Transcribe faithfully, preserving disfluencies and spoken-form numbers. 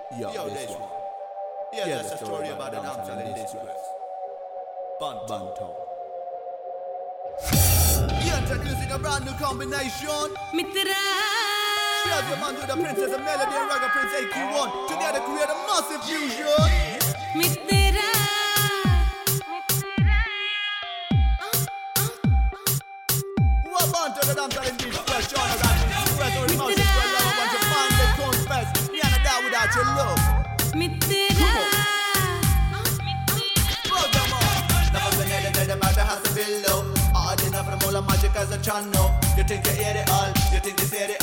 Yo, Yo this, this one. one. Yeah, yeah, that's a story about the dancehall in disgrace. Banton. You're introducing a brand new combination. Mitra. Here's your man to the princess of melody and reggae prince A Q one. Together create a massive fusion. Mitra. What Banton the dancehall in disgrace? John the dancehall in disgrace. Or the massive square love. I want your family confess. Me and I die without your love. Mitra. About the house of below. Odd enough from all the magic as a channel. You think you hear it all, you think you say it